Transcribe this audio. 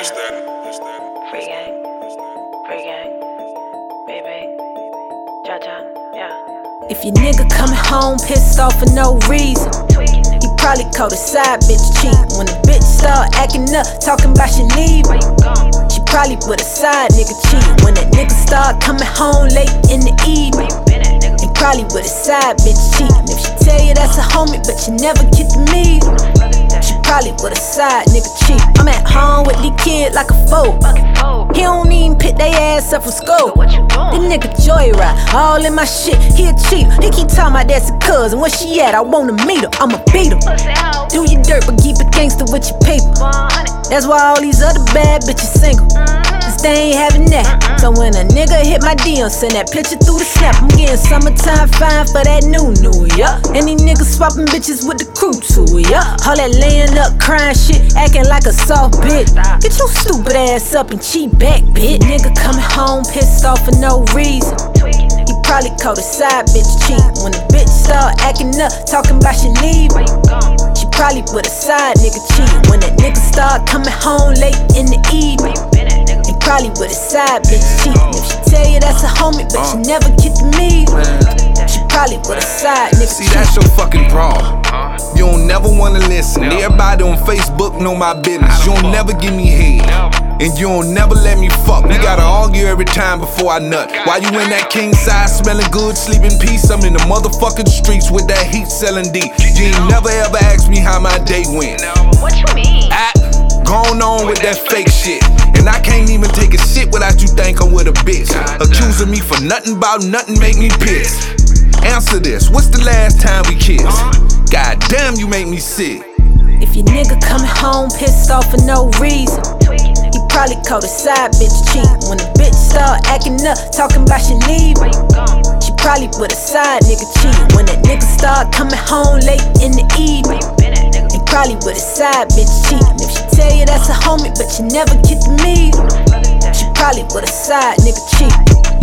Free gang, baby, ja, yeah. If your nigga coming home pissed off for no reason, he probably called a side bitch cheat. When the bitch start acting up, talking about she leave, she probably with a side nigga cheat. When that nigga start coming home late in the evening, he probably with a side bitch cheat. And if she tell you that's a homie, but you never get to meet him, she probably with a side nigga cheat. I'm at home with these kids like a fool. He don't even pick they ass up for school. This nigga joyride, all in my shit, he a cheater. He keep talking about that's a cousin, where she at? I wanna meet her, I'ma beat her. Do your dirt, but keep it gangster with your people. That's why all these other bad bitches single, cause they ain't having that. So when a nigga hit my DM, send that picture through the snap. I'm getting summertime fine for that new, yeah. And these niggas swapping bitches with the crew too, yeah. All that laying up, crying shit, acting like a soft bitch. Get your stupid ass up and cheat back, bitch. Nigga coming home pissed off for no reason, he probably called a side bitch cheat. When the bitch start acting up, talking about she leave, she probably with a side nigga cheat. When that nigga start coming home late in the evening, he probably with a side bitch cheat. And if she tell you that's a homie, but you never get to meet her, she probably with a side nigga cheat. See, that's your fucking problem. You don't never wanna listen. Everybody on Facebook know my business. You don't never give me head, and you don't never let me fuck. We gotta argue every time before I nut. While you in that king size, smelling good, sleep in peace, I'm in the motherfucking streets with that heat selling deep. You ain't never ever asked me how my day went. What you mean? Gone on with that fake shit, and I can't even take a shit without you think I'm with a bitch. Accusing me for nothing about nothing make me pissed. Answer this, what's the last time we kissed? God damn, you make me sick. If your nigga coming home pissed off for no reason, he probably called a side bitch cheat. When the bitch start acting up, talking about she leave, she probably with a side nigga cheat. When that nigga start coming home late in the evening, he probably with a side bitch cheat. And if she tell you that's a homie, but you never get to meet him, she probably with a side nigga cheat.